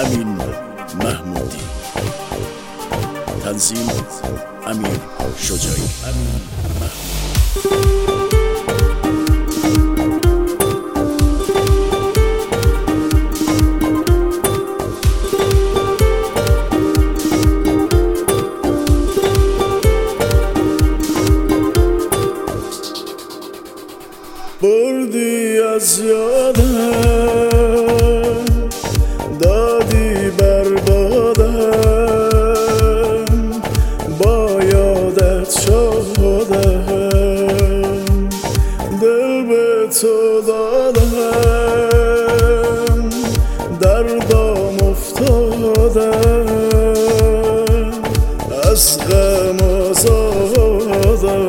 امین محمودی، تنظیم امیر شجاعی. بردی از یادم، دادی بربادم، با یادت شدم، دل به تو دادم، دردام افتادم، از غم آزادم،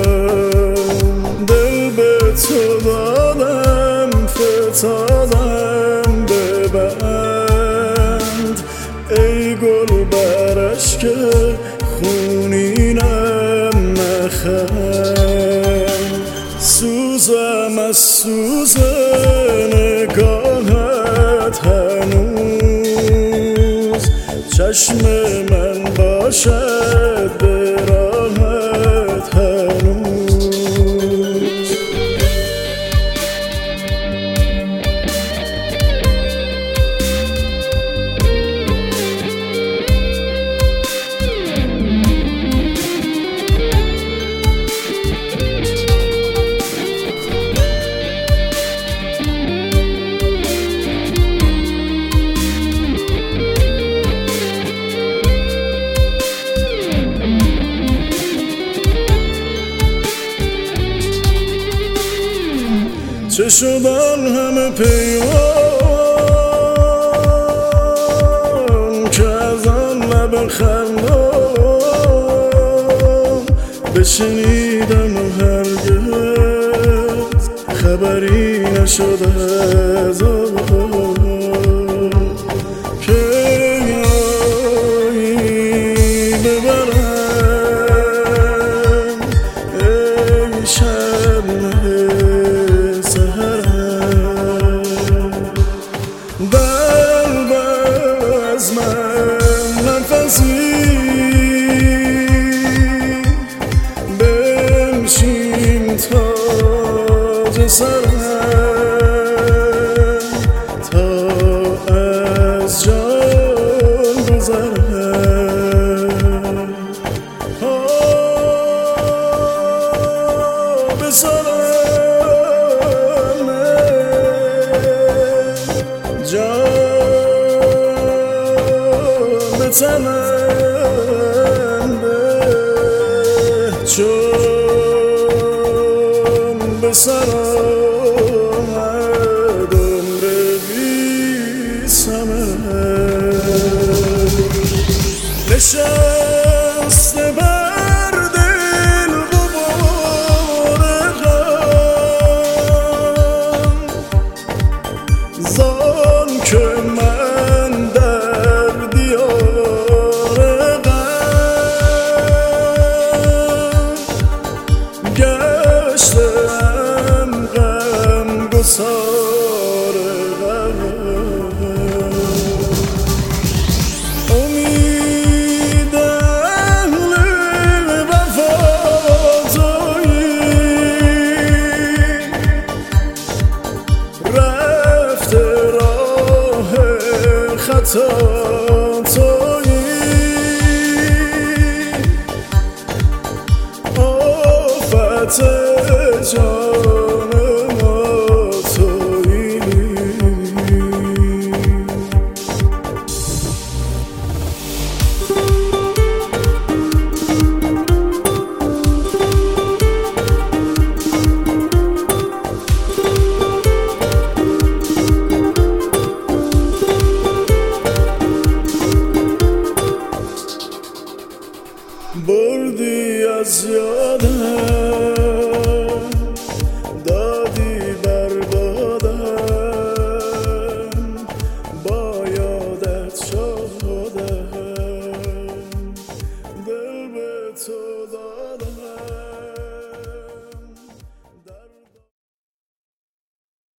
تو دادم فتادم ببند، ای گل برش که خونینم نخند، سوزم از سوز نگاهت هنوز، چشم من باشد به راهت هنوز. چه شدن همه پیمان که از آن لب خندان بشنیدم و هرگز خبری نشد از آن که یاری ببرم ای شب از من نفسی بنشین تاج سرم تا از جان گذرم، به سلام جان به تنم به چون به سرم عمر بی ثمر، نشسته بر دل غبار غم، زان که من در دیار غم گشتم، غم گسار غم، امید اهل وفا تویی، رفته راه خطا تویی، آفت جان